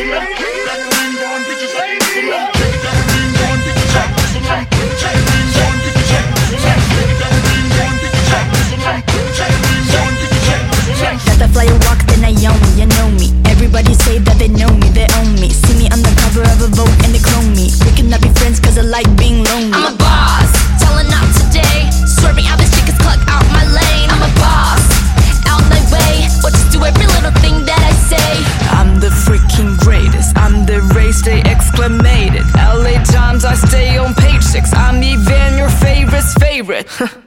Got the flyer walk, then I own me, you know me. Everybody say that they know me, they own me. See me on the cover of a Vogue and they clone me. We cannot be friends cause I like being lonely. I'm a boss, telling out today. Swerving out this chick is cluck out my lane. I'm a boss, out my way. But just do every little thing that I say. I'm the freaking greatest, I'm the race they exclamated. LA Times, I stay on page 6. I'm even your favorite's favorite.